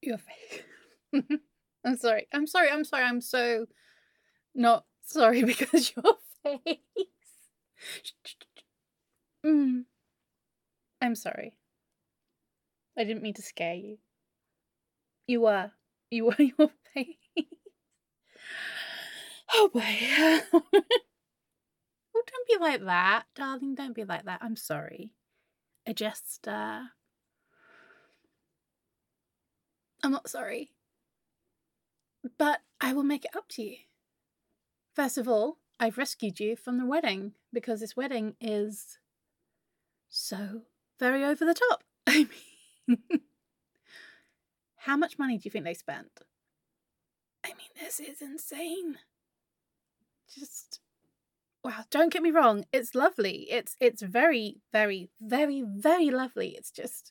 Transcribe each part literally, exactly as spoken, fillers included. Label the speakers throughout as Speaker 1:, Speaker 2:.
Speaker 1: Your face. I'm sorry. I'm sorry. I'm sorry. I'm so not sorry because your face. mm. I'm sorry. I didn't mean to scare you. You were. You were your face. Oh boy. Oh, don't be like that, darling. Don't be like that. I'm sorry. I just, uh... I'm not sorry. But I will make it up to you. First of all, I've rescued you from the wedding because this wedding is so very over the top. I mean, how much money do you think they spent? I mean, this is insane. Just, wow, don't get me wrong. It's lovely. It's, it's very, very, very, very lovely. It's just,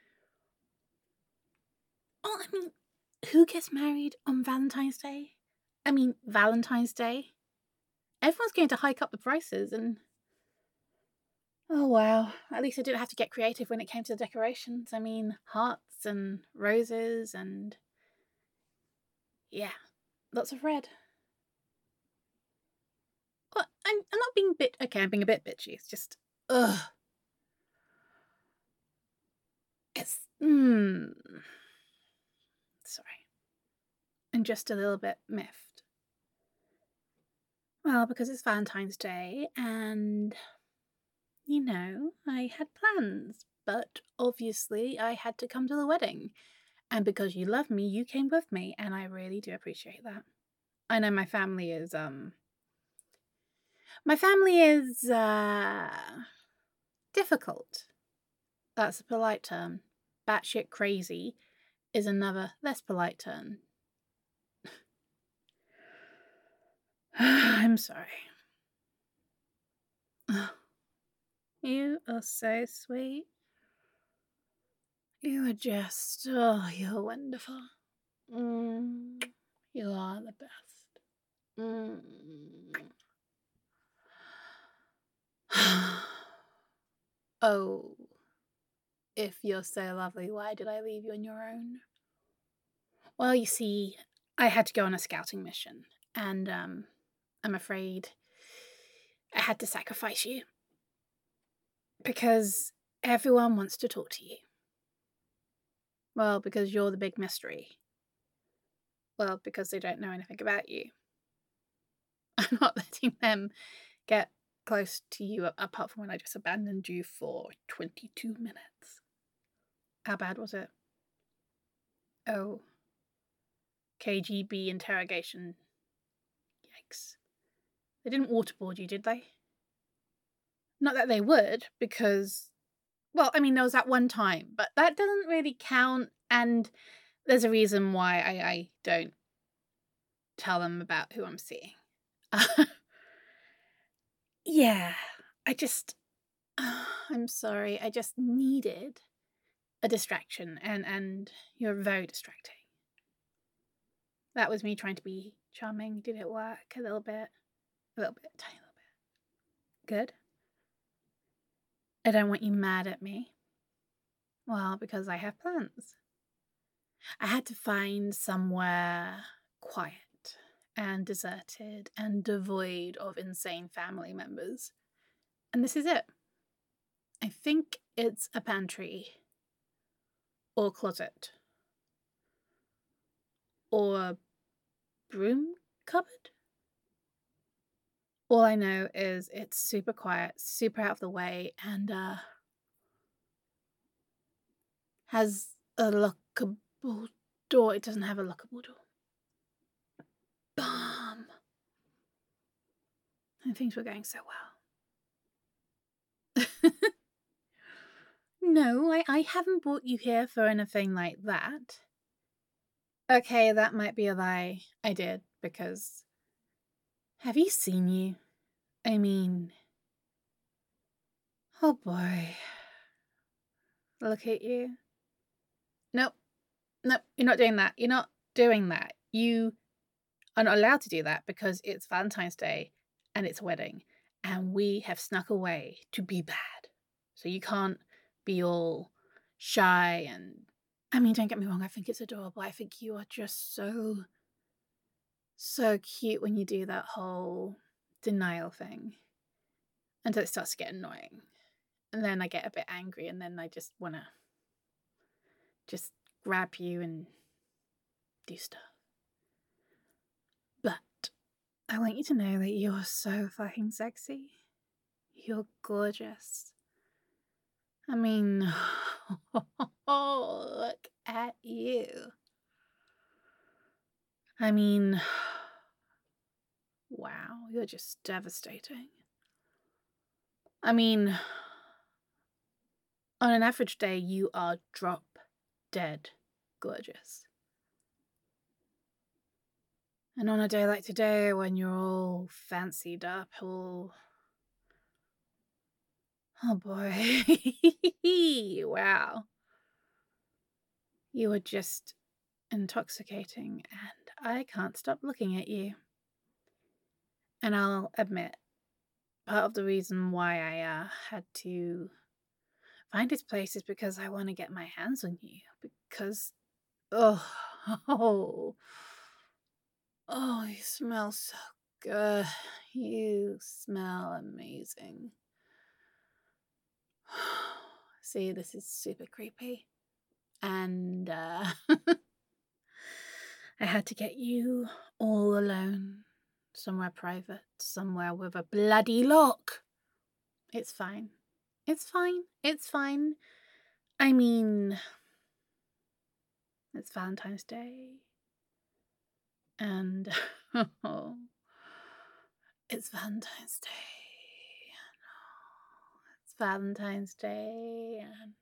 Speaker 1: oh, I mean, who gets married on Valentine's Day? I mean, Valentine's Day. Everyone's going to hike up the prices and... Oh, wow. At least I didn't have to get creative when it came to the decorations. I mean, hearts and roses and... yeah, lots of red. Well, I'm, I'm not being bit... Okay, I'm being a bit bitchy. It's just... Ugh. It's... Mmm... Sorry. I'm just a little bit miffed. Well, because it's Valentine's Day and... you know, I had plans, but obviously I had to come to the wedding. And because you love me, you came with me, and I really do appreciate that. I know my family is, um... my family is, uh... difficult. That's a polite term. Batshit crazy is another, less polite term. I'm sorry. You are so sweet. You are just, oh, you're wonderful. Mm, you are the best. Mm. Oh, if you're so lovely, why did I leave you on your own? Well, you see, I had to go on a scouting mission, and um, I'm afraid I had to sacrifice you. Because everyone wants to talk to you. Well, because you're the big mystery. Well, because they don't know anything about you. I'm not letting them get close to you apart from when I just abandoned you for twenty-two minutes. How bad was it? Oh. K G B interrogation. Yikes. They didn't waterboard you, did they? Not that they would, because... well, I mean, there was that one time, but that doesn't really count, and there's a reason why I, I don't tell them about who I'm seeing. Yeah, I just... I'm sorry, I just needed a distraction, and, and you're very distracting. That was me trying to be charming. Did it work? A little bit? A little bit, tiny little bit. Good? I don't want you mad at me. Well, because I have plans. I had to find somewhere quiet and deserted and devoid of insane family members. And this is it. I think it's a pantry or closet or a broom cupboard. All I know is it's super quiet, super out of the way, and uh, has a lockable door. It doesn't have a lockable door. Bam! And things were going so well. No, I, I haven't brought you here for anything like that. Okay, that might be a lie. I did, because... have you seen you? I mean... oh boy. Look at you. Nope. Nope, you're not doing that. You're not doing that. You are not allowed to do that because it's Valentine's Day and it's a wedding. And we have snuck away to be bad. So you can't be all shy and I mean, don't get me wrong, I think it's adorable. I think you are just so, so cute when you do that whole denial thing until it starts to get annoying. And then I get a bit angry, and then I just want to just grab you and do stuff. But I want you to know that you're so fucking sexy. You're gorgeous. I mean, oh, look at you. I mean, wow, you're just devastating. I mean, on an average day, you are drop dead gorgeous. And on a day like today, when you're all fancied up, all... oh boy. Wow. You are just intoxicating, and I can't stop looking at you. And I'll admit, part of the reason why I uh, had to find this place is because I want to get my hands on you. Because, oh, oh, oh, you smell so good. You smell amazing. See, this is super creepy. And uh, I had to get you all alone. Somewhere private. Somewhere with a bloody lock. It's fine. It's fine. It's fine. I mean, it's Valentine's Day. And oh, it's Valentine's Day. It's Valentine's Day. And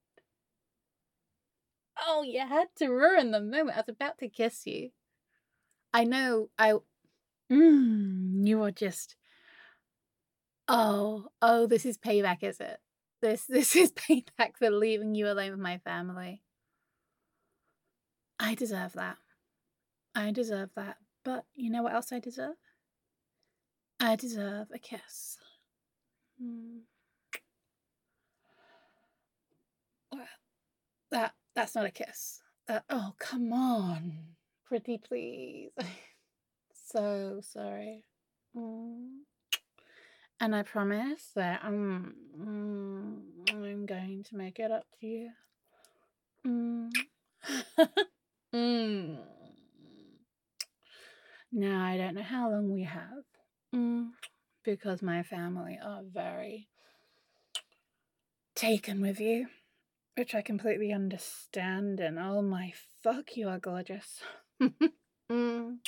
Speaker 1: oh, you had to ruin the moment. I was about to kiss you. I know. I. Mm, you are just. Oh, oh, this is payback, is it? This, this is payback for leaving you alone with my family. I deserve that. I deserve that. But you know what else I deserve? I deserve a kiss. Mm. Well, that that's not a kiss. That, oh, come on. Pretty please. So sorry. Mm. And I promise that um, mm, I'm going to make it up to you. Mm. mm. Now, I don't know how long we have. Mm. Because my family are very taken with you, which I completely understand. And oh my fuck, you are gorgeous. mm.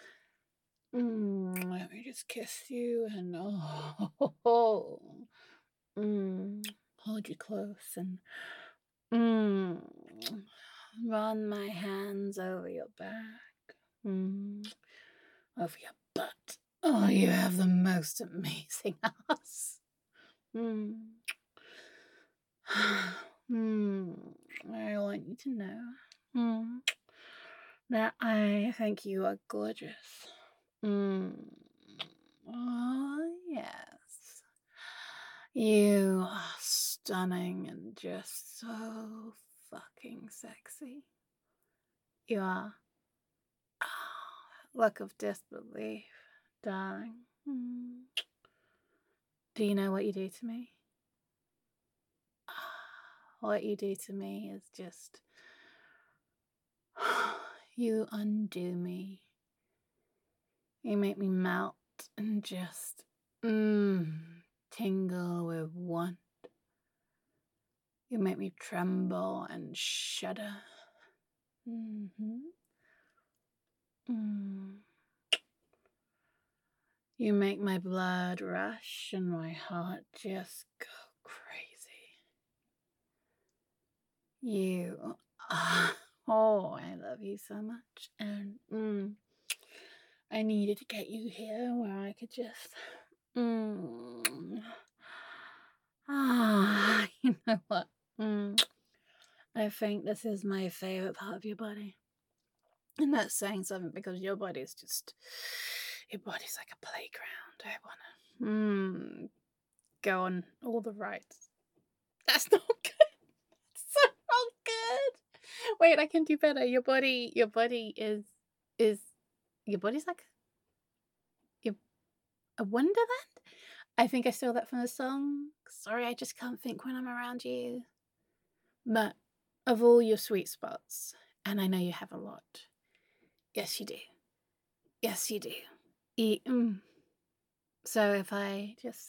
Speaker 1: Mm. Let me just kiss you and oh, oh, oh. Mm. Hold you close and mm. run my hands over your back, mm. over your butt. Oh, you have the most amazing ass. Mm. mm. I want you to know mm. that I think you are gorgeous. Mm. Oh, yes. You are stunning and just so fucking sexy. You are. Oh, look of disbelief, darling. Mm. Do you know what you do to me? What you do to me is just... you undo me. You make me melt and just mm, tingle with want. You make me tremble and shudder. Mm-hmm. Mm. You make my blood rush and my heart just go crazy. You, uh, oh, I love you so much. And mm, I needed to get you here where I could just, mm, ah, you know what? Mm, I think this is my favorite part of your body. And that's saying something because your body is just, your body's like a playground. I want to mm, go on all the rides. That's not good. That's so not good. Wait, I can do better. Your body, your body is, is, your body's like your, a wonderland? I think I stole that from the song. Sorry, I just can't think when I'm around you. But of all your sweet spots, and I know you have a lot. Yes, you do. Yes, you do. E- mm. So if I just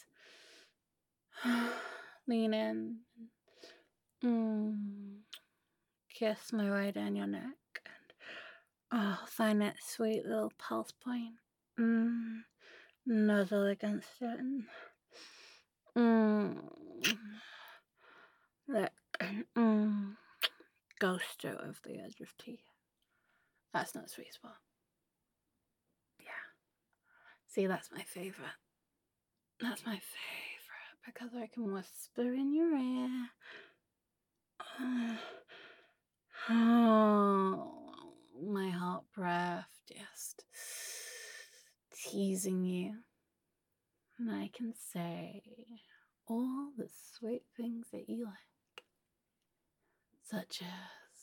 Speaker 1: lean in, mm, kiss my way down your neck, and oh, find that sweet little pulse point, mm, nuzzle against it, and mm, let mm, go straight over the edge of tea. That's not a sweet spot. Yeah. See, that's my favorite. That's my favorite because I can whisper in your ear. Oh, my heart breath just teasing you. And I can say all the sweet things that you like, such as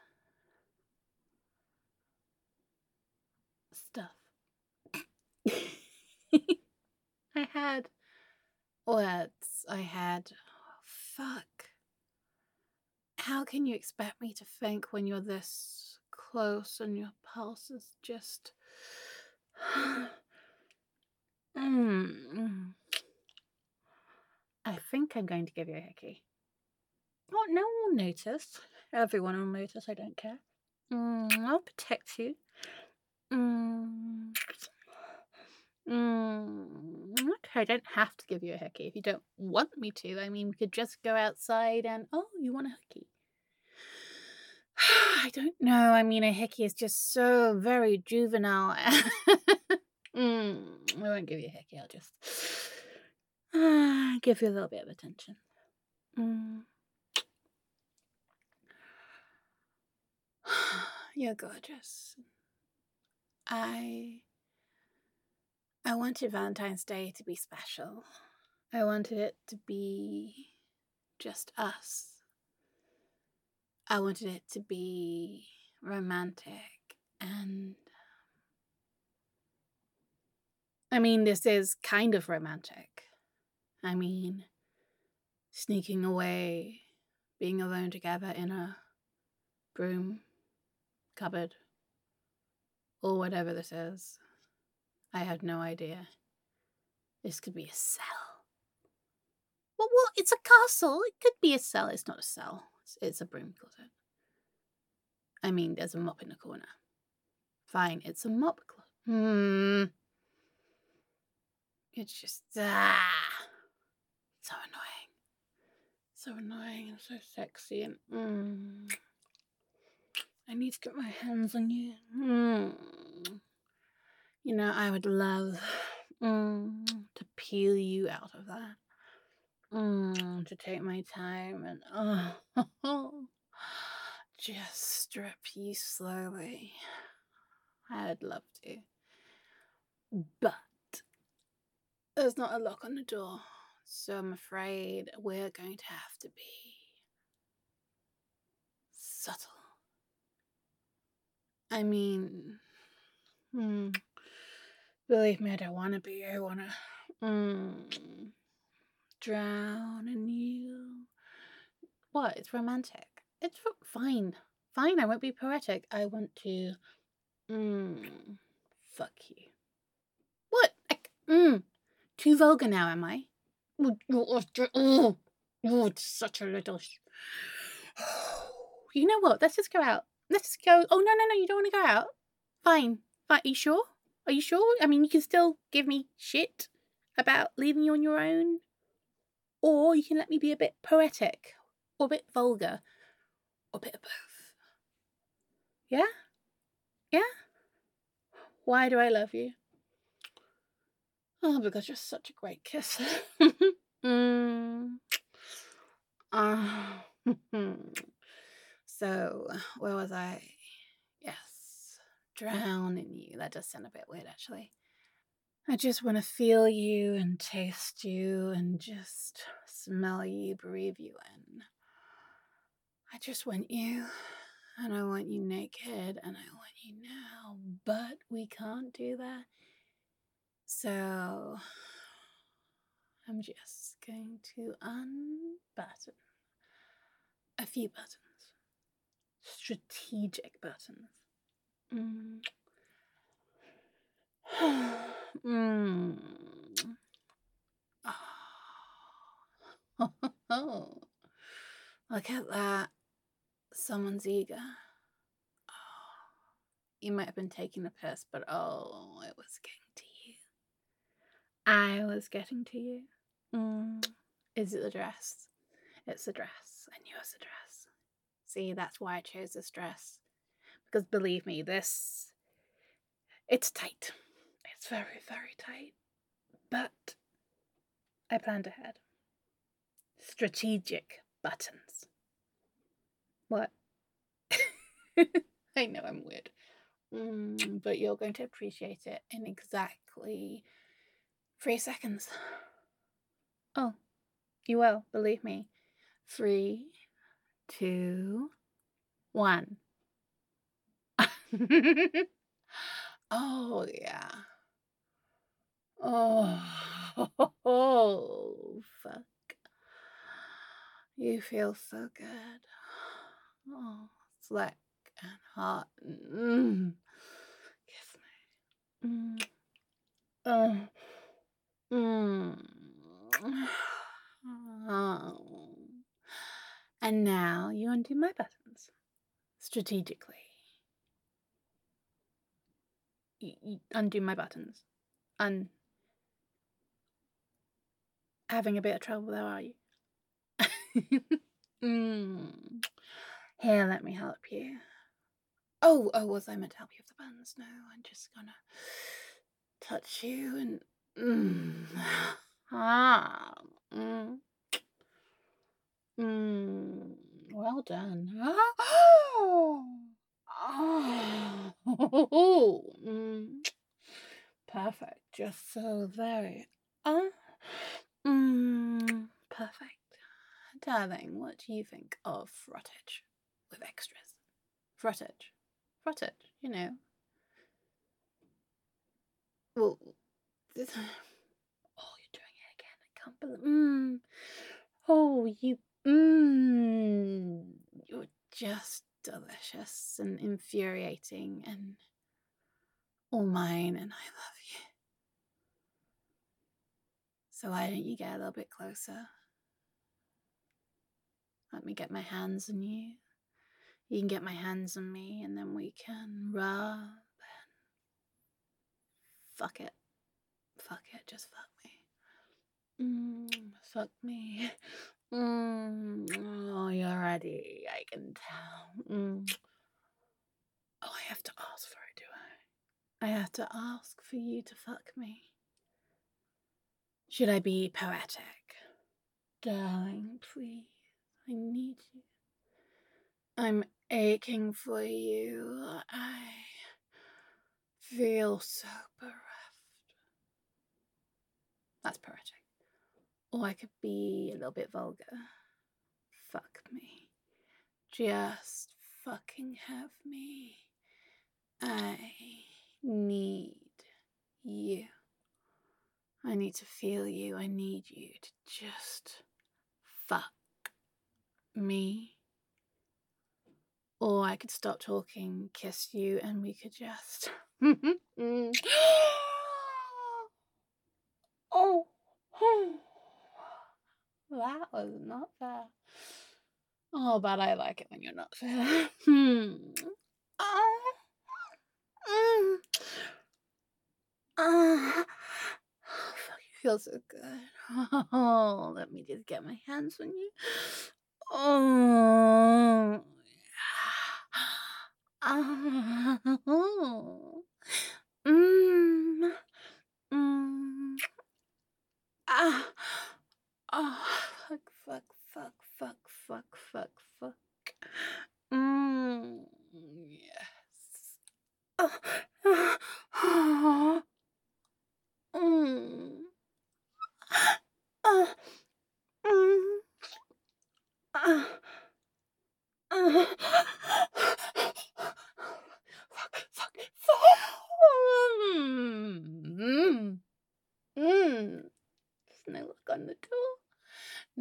Speaker 1: stuff. I had words. I had, oh, fuck. How can you expect me to think when you're this close and your pulse is just... mm. I think I'm going to give you a hickey. Oh, no one will notice. Everyone will notice. I don't care. Mm, I'll protect you. Mm. Mm. Okay, I don't have to give you a hickey if you don't want me to. I mean, we could just go outside and, oh, you want a hickey? I don't know. I mean, a hickey is just so very juvenile. mm, I won't give you a hickey. I'll just uh, give you a little bit of attention. Mm. You're gorgeous. I I wanted Valentine's Day to be special. I wanted it to be just us. I wanted it to be romantic, and I mean, this is kind of romantic. I mean, sneaking away, being alone together in a broom cupboard, or whatever this is. I had no idea. This could be a cell. Well, what? It's a castle. It could be a cell. It's not a cell. It's, it's a broom closet. I mean, there's a mop in the corner. Fine, it's a mop closet. Hmm. It's just, ah. So annoying. So annoying and so sexy, and mm, I need to get my hands on you. Mm. You know, I would love mm, to peel you out of that. Mm, to take my time and oh, just strip you slowly. I'd love to. But there's not a lock on the door, so I'm afraid we're going to have to be subtle. I mean, hmm, believe me, I don't want to be. I want to mm, drown in you. What? It's romantic. It's fine. Fine, I won't be poetic. I want to mm, fuck you. What? I, mm, too vulgar now, am I? Oh, oh, it's such a little... You know what? Let's just go out. Let's just go. Oh, no, no, no. You don't want to go out? Fine. Fine. Are you sure? Are you sure? I mean, you can still give me shit about leaving you on your own. Or you can let me be a bit poetic. Or a bit vulgar. Or a bit of both. Yeah? Yeah? Why do I love you? Oh, because you're such a great kisser. mm. uh. So, where was I? Yes. Drown in you. That does sound a bit weird, actually. I just want to feel you and taste you and just smell you, breathe you in. I just want you. and I want you naked, and I want you now, but we can't do that. So I'm just going to unbutton a few buttons. Strategic buttons. Mm. mm. Oh. Look at that. Someone's eager. Oh. You might have been taking a piss, but oh, it was getting to you. I was getting to you. Mm. Is it the dress? It's the dress. I knew it was the dress. See, that's why I chose this dress. Because believe me, this, it's tight. It's very, very tight. But I planned ahead. Strategic buttons. What? I know I'm weird. Mm, but you're going to appreciate it in exactly three seconds. Oh, you will, believe me. Three, two, one. Oh, yeah. Oh, oh, fuck. You feel so good. Oh, slick and hot. Mm. Kiss me. Mm. Uh. Mm. Oh. And now you undo my buttons. Strategically. You, you undo my buttons. Un. Having a bit of trouble there, are you? mm. Here, let me help you. Oh, oh, was I meant to help you with the buttons? No, I'm just gonna touch you and. Mm. Ah. Mm. Mm. Well done. Oh. Oh. Mm. Perfect. Just so very. Uh, mm. Perfect. Darling, what do you think of frottage with extras? Frottage. Frottage, you know. Well, this... oh, you're doing it again. I can't believe. Mmm. Oh, you. Mmm. You're just delicious and infuriating and all mine, and I love you. So why don't you get a little bit closer? Let me get my hands on you. You can get my hands on me, and then we can rub and fuck it. Fuck it, just fuck me. Mm, fuck me. Mm, oh, you're ready. I can tell. Mm. Oh, I have to ask for it, do I? I have to ask for you to fuck me. Should I be poetic? Darling, please. I need you. I'm aching for you. I feel so bereft. That's poetic. Or I could be a little bit vulgar. Fuck me. Just fucking have me. I need you. I need to feel you. I need you to just fuck me. Or I could stop talking, kiss you, and we could just. Oh, that was not fair. Oh, but I like it when you're not fair. Hmm. Oh. Mm. Oh. Fuck, you feel so good. Oh, let me just get my hands on you. Oh. Oh. Mm. Mm. Ah. Oh, fuck, fuck, fuck, fuck, fuck, fuck, fuck. Mm. Yes. Oh. Oh. Mm. Oh. Mm. Ah. Ah.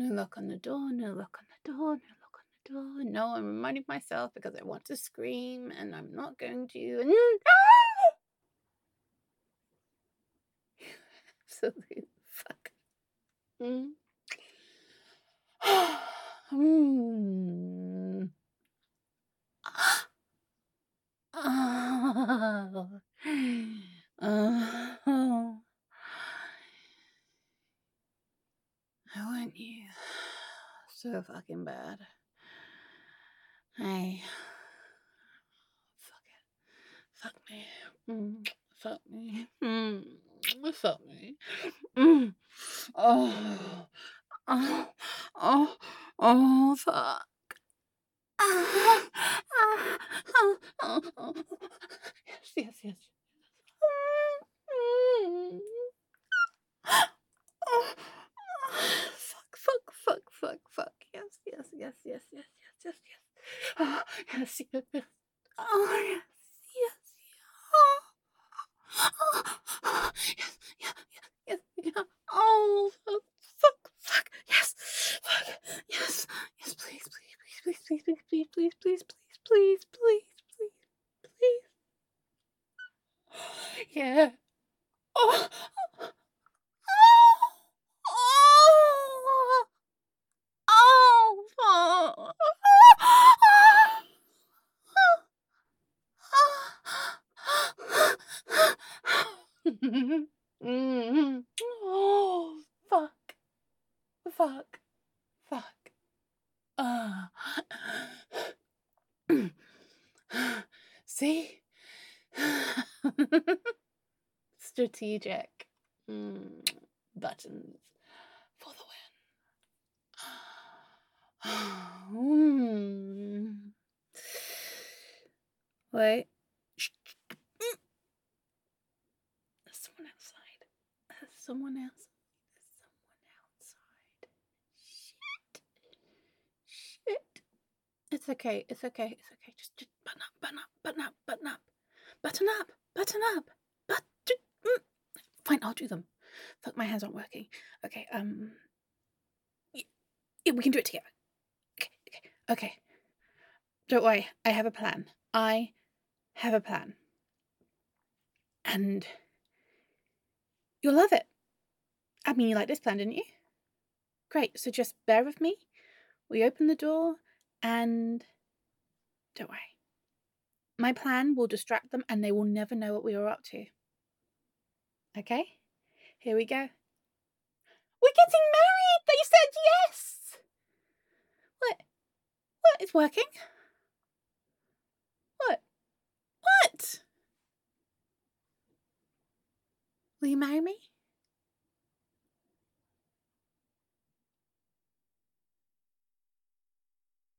Speaker 1: No lock on the door, no lock on the door, no lock on the door. No, I'm reminding myself because I want to scream and I'm not going to. And absolute fuck. Mm. mm. Oh. Oh. I want you so fucking bad. Hey. Fuck it. Fuck me. Mm. Fuck me. Mm. Fuck me. Mm. Oh. Oh. Oh. Oh, fuck. Ah, ah, oh, oh, oh. Yes, yes, yes. Mm. Oh, fuck, fuck, fuck, fuck, fuck. Yes, yes, yes, yes, yes, yes, yes, yes. Oh, yes, yes, yes. Oh, yes, yes, yes. Oh, oh, yes, yes, yes, yes, yes. Oh, fuck, fuck, fuck. Yes, fuck. Yes, yes, please, please, please, please, please, please, please, please, please, please, please, please, please. Yeah. Oh. Oh. Oh. Mm. Oh, fuck. Fuck. Fuck. Ah. See? Strategic. Mm. Buttons for the win. Mm. Wait. Shh. Mm. There's someone outside. There's someone outside. There's someone outside. Shit. Shit. It's okay. It's okay. It's okay. Just, just button up, button up, button up, button up, button up, button up, button. Mm. Fine, I'll do them. Fuck, my hands aren't working. Okay. Um. Yeah, we can do it together. Okay. Okay. Okay. Don't worry. I have a plan. I have a plan. And you'll love it. I mean, you like this plan, didn't you? Great. So just bear with me. We open the door and don't worry. My plan will distract them and they will never know what we were up to. Okay? Here we go. We're getting married! They said yes! What? What? It's working? What? What? Will you marry me?